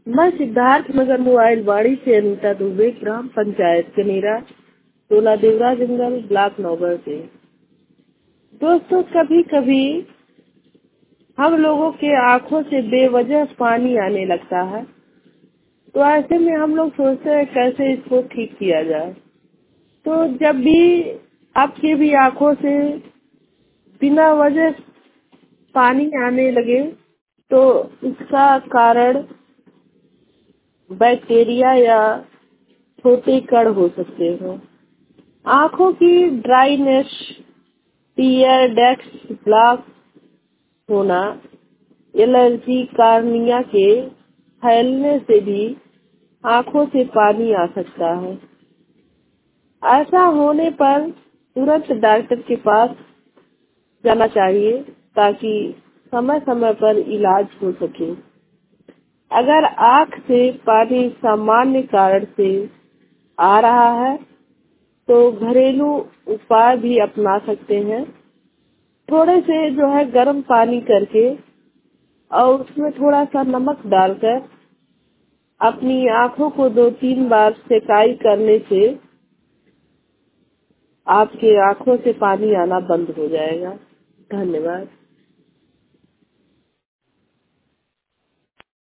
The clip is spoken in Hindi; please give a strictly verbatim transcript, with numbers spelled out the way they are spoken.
मैं सिद्धार्थ नगर मोबाइल वाड़ी से अनीता दुबे, ग्राम पंचायत कनेरा, टोला देवरा जंगल, ब्लॉक नौगढ़ से। दोस्तों, कभी कभी हम लोगों के आंखों से बेवजह पानी आने लगता है, तो ऐसे में हम लोग सोचते हैं कैसे इसको ठीक किया जाए। तो जब भी आपकी भी आंखों से बिना वजह पानी आने लगे, तो इसका कारण बैक्टीरिया या छोटे कण हो सकते हैं। आंखों की ड्राइनेस, टीयर डक्ट ब्लॉक होना, एलर्जी, कार्निया के फैलने से भी आंखों से पानी आ सकता है। ऐसा होने पर तुरंत डॉक्टर के पास जाना चाहिए ताकि समय समय पर इलाज हो सके। अगर आंख से पानी सामान्य कारण से आ रहा है तो घरेलू उपाय भी अपना सकते हैं। थोड़े से जो है गर्म पानी करके और उसमें थोड़ा सा नमक डालकर अपनी आंखों को दो तीन बार सेकाई करने से आपके आंखों से पानी आना बंद हो जाएगा। धन्यवाद।